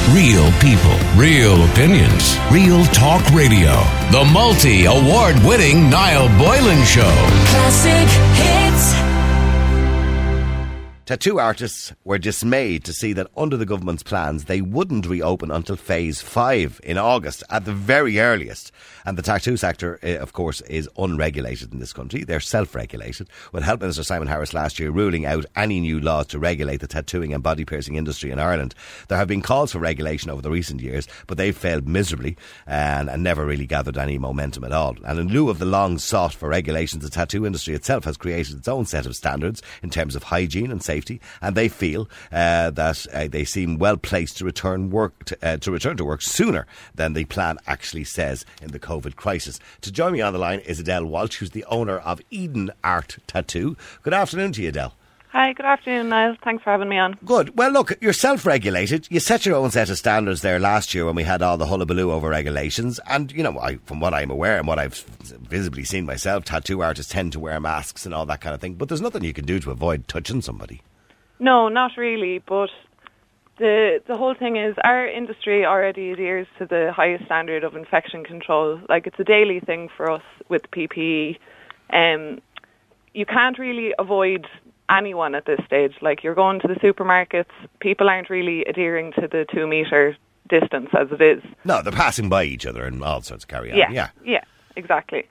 Real people, real opinions, real talk radio. The multi-award-winning Niall Boylan Show. Classic hits. Tattoo artists were dismayed to see that under the government's plans they wouldn't reopen until phase 5 in August at the very earliest. And the tattoo sector, of course, is unregulated in this country. They're self-regulated, with Health Minister Simon Harris last year ruling out any new laws to regulate the tattooing and body piercing industry in Ireland. There have been calls for regulation over the recent years, but they've failed miserably and never really gathered any momentum at all. And in lieu of the long sought for regulations, the tattoo industry itself has created its own set of standards in terms of hygiene and safety, and they feel that they seem well placed to return to work sooner than the plan actually says in the COVID crisis. To join me on the line is Adele Walsh, who's the owner of Eden Art Tattoo. Good afternoon to you, Adele. Hi, good afternoon, Niall. Thanks for having me on. Good. Well, look, you're self-regulated. You set your own set of standards there last year when we had all the hullabaloo over regulations. And, you know, from what I'm aware and what I've visibly seen myself, tattoo artists tend to wear masks and all that kind of thing. But there's nothing you can do to avoid touching somebody. No, not really. But the whole thing is our industry already adheres to the highest standard of infection control. Like, it's a daily thing for us with PPE. You can't really avoid anyone at this stage. Like, you're going to the supermarkets, people aren't really adhering to the 2 metre distance as it is. No, they're passing by each other and all sorts of carry on. Yeah, exactly.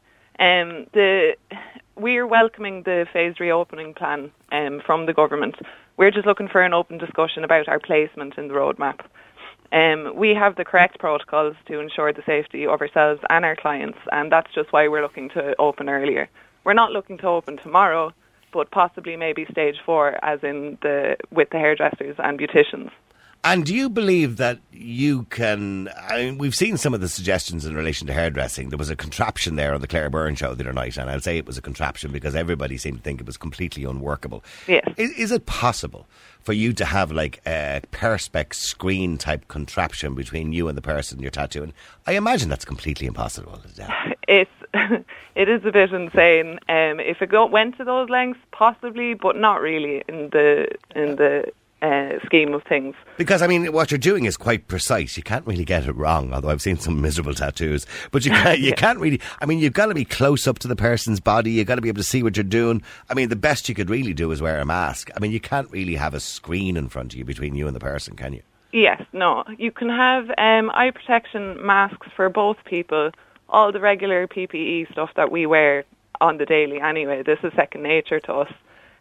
We're welcoming the phased reopening plan from the government. We're just looking for an open discussion about our placement in the roadmap. We have the correct protocols to ensure the safety of ourselves and our clients, and that's just why we're looking to open earlier. We're not looking to open tomorrow, but possibly maybe stage 4, as in with the hairdressers and beauticians. And do you believe that you can... I mean, we've seen some of the suggestions in relation to hairdressing. There was a contraption there on the Claire Byrne show the other night, and I'll say it was a contraption because everybody seemed to think it was completely unworkable. Yes. Is it possible for you to have like a perspex screen type contraption between you and the person you're tattooing? I imagine that's completely impossible. It is a bit insane. If it went to those lengths, possibly, but not really in the scheme of things. Because, I mean, what you're doing is quite precise. You can't really get it wrong, although I've seen some miserable tattoos. But you can't really... I mean, you've got to be close up to the person's body. You've got to be able to see what you're doing. I mean, the best you could really do is wear a mask. I mean, you can't really have a screen in front of you between you and the person, can you? Yes, no. You can have eye protection masks for both people. All the regular PPE stuff that we wear on the daily anyway. This is second nature to us.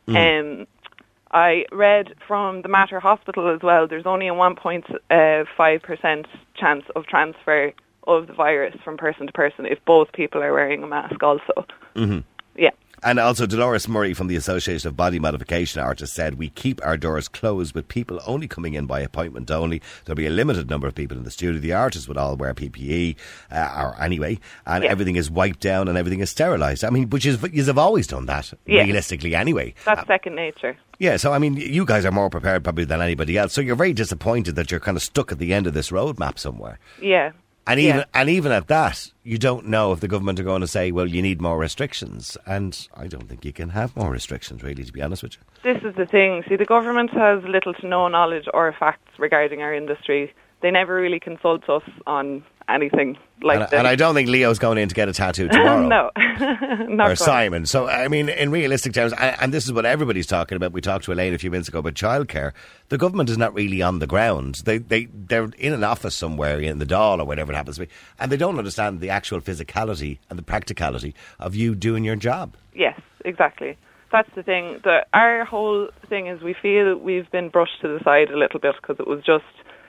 I read from the Mater Hospital as well, there's only a 1.5% chance of transfer of the virus from person to person if both people are wearing a mask also. Mm-hmm. Yeah. And also Dolores Murray from the Association of Body Modification Artists said, we keep our doors closed with people only coming in by appointment only. There'll be a limited number of people in the studio. The artists would all wear PPE or anyway, and everything is wiped down and everything is sterilised. I mean, which is, you've always done that, realistically anyway. That's second nature. Yeah, so I mean, you guys are more prepared probably than anybody else. So you're very disappointed that you're kind of stuck at the end of this roadmap somewhere. Yeah. And even at that, you don't know if the government are going to say, well, you need more restrictions. And I don't think you can have more restrictions, really, to be honest with you. This is the thing. See, the government has little to no knowledge or facts regarding our industry. They never really consult us on anything like this. And I don't think Leo's going in to get a tattoo tomorrow. No, not or Simon. So, I mean, in realistic terms, and this is what everybody's talking about. We talked to Elaine a few minutes ago about childcare. The government is not really on the ground. They're in an office somewhere in the Dáil or whatever it happens to be, and they don't understand the actual physicality and the practicality of you doing your job. Yes, exactly. That's the thing. Our whole thing is we feel we've been brushed to the side a little bit because it was just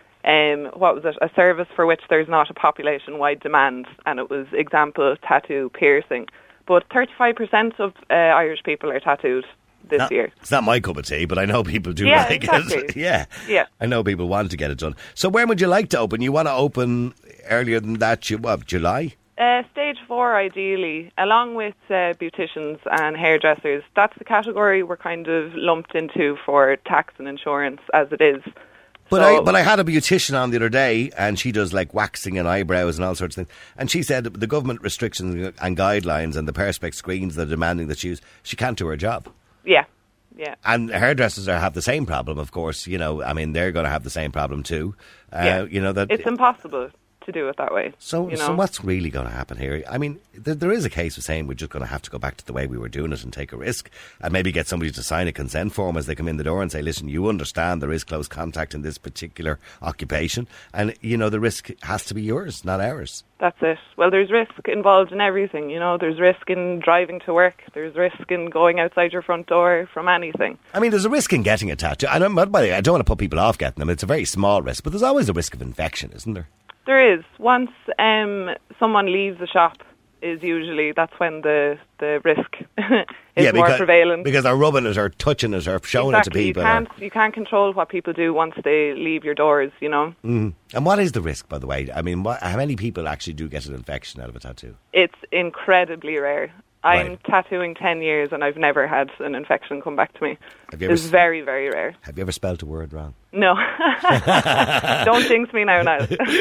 a service for which there's not a population-wide demand, and it was example tattoo piercing. But 35% of Irish people are tattooed this year. It's not my cup of tea, but I know people do like it. Yeah, I know people want to get it done. So when would you like to open? You want to open earlier than that, July? Stage 4, ideally, along with beauticians and hairdressers. That's the category we're kind of lumped into for tax and insurance as it is. But I had a beautician on the other day, and she does like waxing and eyebrows and all sorts of things. And she said the government restrictions and guidelines and the perspex screens they're demanding that she use, she can't do her job. Yeah. Yeah. And hairdressers have the same problem, of course. You know, I mean, they're going to have the same problem too. You know that it's impossible to do it that way. So so what's really going to happen here? I mean, there is a case of saying we're just going to have to go back to the way we were doing it and take a risk and maybe get somebody to sign a consent form as they come in the door and say, listen, you understand there is close contact in this particular occupation and, you know, the risk has to be yours, not ours. That's it. Well, there's risk involved in everything, you know. There's risk in driving to work. There's risk in going outside your front door from anything. I mean, there's a risk in getting a tattoo. I don't want to put people off getting them. It's a very small risk, but there's always a risk of infection, isn't there? There is. Once someone leaves the shop, that's when the risk is more prevalent. Because they're rubbing it or touching it or showing it to people. You can't control what people do once they leave your doors, you know. Mm. And what is the risk, by the way? I mean, how many people actually do get an infection out of a tattoo? It's incredibly rare. I'm tattooing 10 years and I've never had an infection come back to me. It's very, very rare. Have you ever spelled a word wrong? No. Don't jinx me now.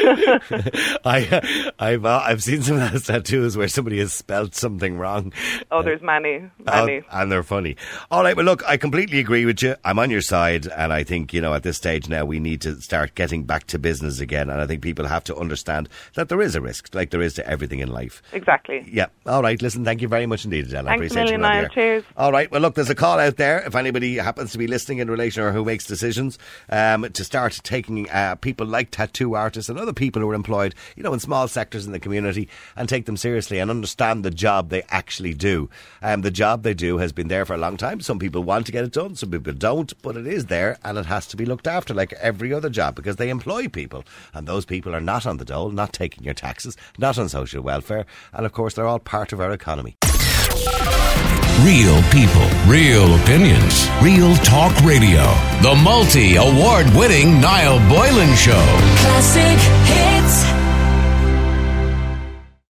I've seen some of those tattoos where somebody has spelled something wrong. Oh, there's many. And they're funny. All right, well, look, I completely agree with you. I'm on your side, and I think, you know, at this stage now we need to start getting back to business again, and I think people have to understand that there is a risk, like there is to everything in life. Exactly. Yeah. All right, listen, thank you very much indeed, Adele. I appreciate you. Niall. Cheers. All right, well, look, there's a call out there if anybody happens to be listening in relation or who makes decisions to start taking people like tattoo artists and other people who are employed, you know, in small sectors in the community and take them seriously and understand the job they actually do. The job they do has been there for a long time. Some people want to get it done, some people don't, but it is there and it has to be looked after like every other job because they employ people and those people are not on the dole, not taking your taxes, not on social welfare, and of course they're all part of our economy. Real people, real opinions, real talk radio. The multi-award winning Niall Boylan Show. Classic